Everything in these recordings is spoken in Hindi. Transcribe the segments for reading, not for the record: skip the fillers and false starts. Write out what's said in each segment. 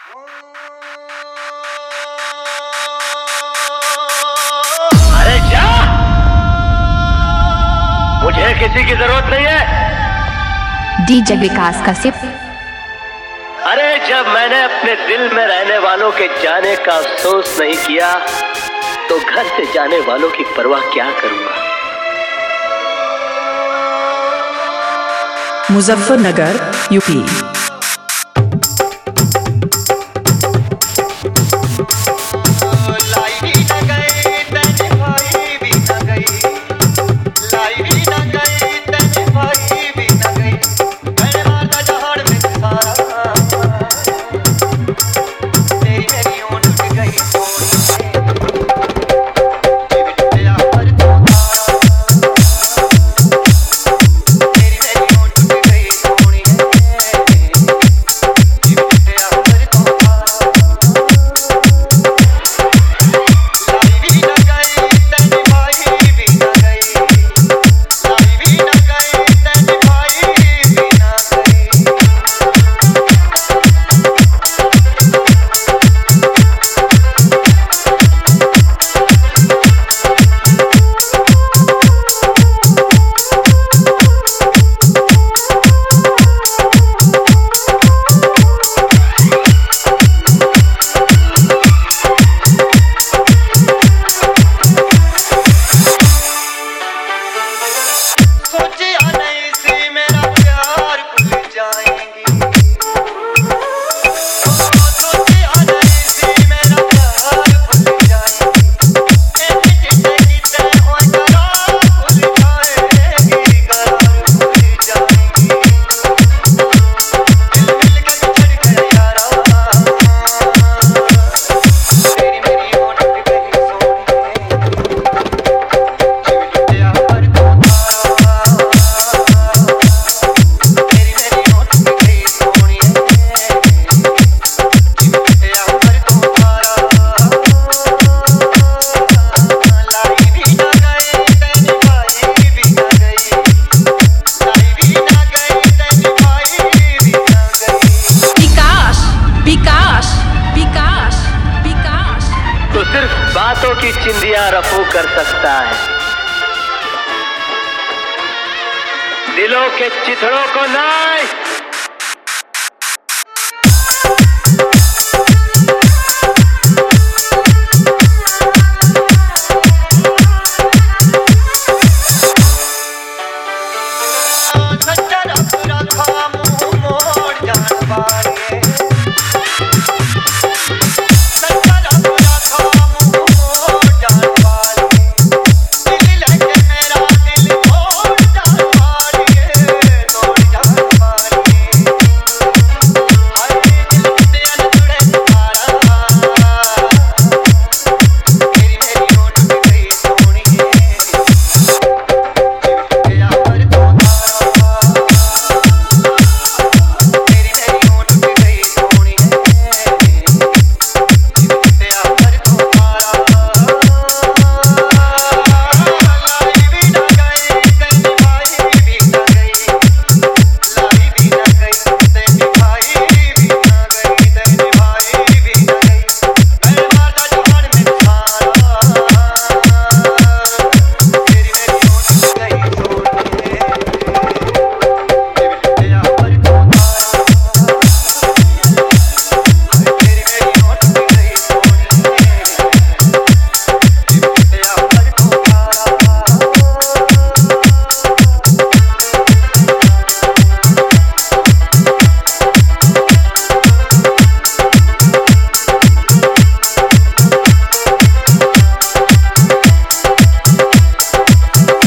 अरे जा, मुझे किसी की जरूरत नहीं है। डीजे विकास का सिप। अरे जब मैंने अपने दिल में रहने वालों के जाने का अफसोस नहीं किया तो घर से जाने वालों की परवाह क्या करूंगा। मुजफ्फरनगर, यूपी। बातों की चिंदियां रफू कर सकता है, दिलों के चिथड़ों को नहीं।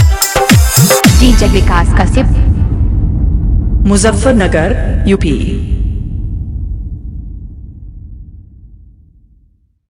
डीजे विकास का सिप। मुजफ्फरनगर, यूपी।